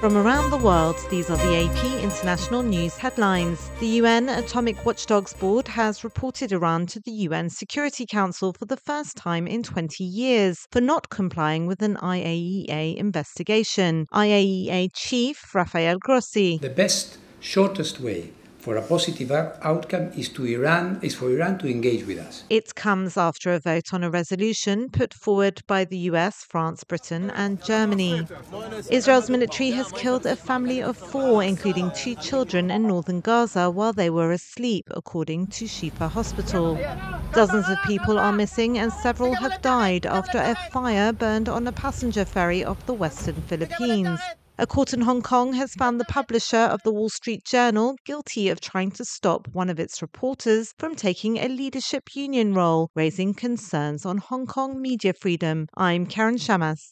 From around the world, these are the AP International News headlines. The UN Atomic Watchdogs Board has reported Iran to the UN Security Council for the first time in 20 years for not complying with an IAEA investigation. IAEA Chief Rafael Grossi. The best, shortest way for a positive outcome is for Iran to engage with us. It comes after a vote on a resolution put forward by the US, France, Britain and Germany. Israel's military has killed a family of 4, including 2 children in northern Gaza while they were asleep, according to Shifa Hospital. Dozens of people are missing and several have died after a fire burned on a passenger ferry off the western Philippines. A court in Hong Kong has found the publisher of the Wall Street Journal guilty of trying to stop one of its reporters from taking a leadership union role, raising concerns on Hong Kong media freedom. I'm Karen Shamas.